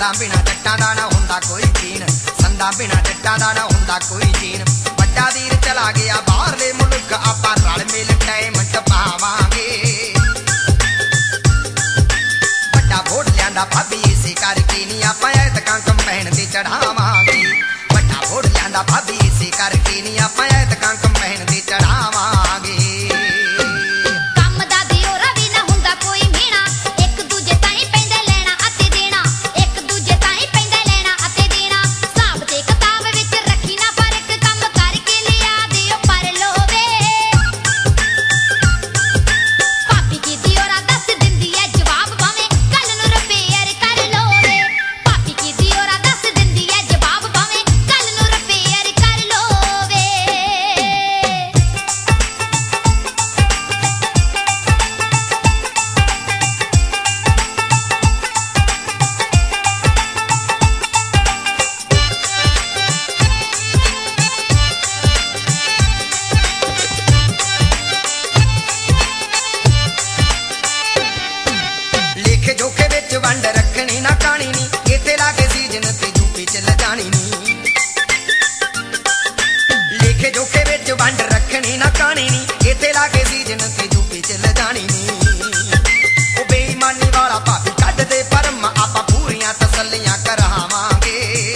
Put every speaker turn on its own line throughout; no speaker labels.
संदा बिना जट्टां दा ना हुंदा कोई जीन संदा बिना जट्टां दा ना हुंदा कोई जीन वड्डा वीर चला गया बाहरले मुल्क आपां रल मिल टाइम टपावांगे वड्डा वोट लियांदा भाभी इसे करके नी आपां ऐतकां कंपैन ते चढ़ावांगे वड्डा वोट लियांदा भाभी इसे करके नी आपां ऐतकां कंपैन ते चढ़ावांगे वंड रखनी ना कानी नी इत्थे लाके सीजन ते यूपी च लजानी नी लेखे जोखे विच वंड रखनी ना कानी नी इत्थे लाके सीजन ते यूपी च लजानी नी ओ बेईमानी वाला भाभी कढ दे परम आपां पूरियां तसल्लियां करावांगे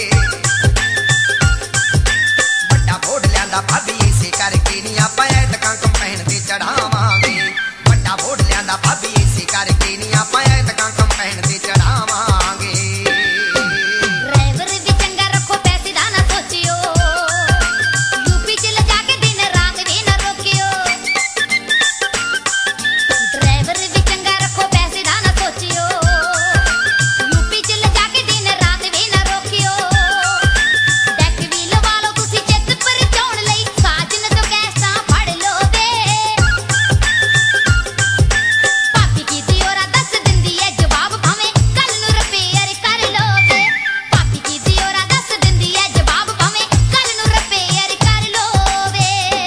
वड्डा वोट लियांदा भाभी इसे करके नी आपां ऐतकां कंपैन ते चढ़ावांगे वड्डा वोट लियांदा भाभी इसे करके नी आपां ऐतकां कंपैन ते चढ़ावांगे ड्राइवर भी चंगा रखो पैसे दा ना सोचियो यूपी च लजा के दिन रात भी ना रोकियो ड्राइवर भी चंगा रखो पैसे दा ना सोचियो यूपी च लजा के दिन रात भी ना रोकियो डेक भी लवा लो तुसी चित पर चौण लई साजन तो कैसा फड़ लो वे पापी की दियोरा दस दिंदी है जवाब भावें कल नू रिपेयर कर लो वे पापी की दियोरा दस दिंदी है जवाब भावें कल नू रिपेयर कर लो वे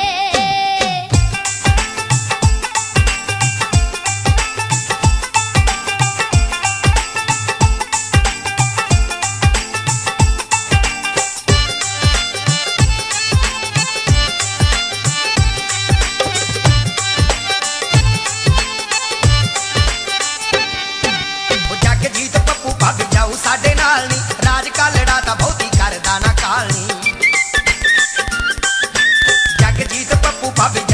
जग जीत पप्पू भाभी जाऊ साडे नाल नी राज कालड़ा तां बहुती करदा ना काल नी जग जीत पप्पू भाभी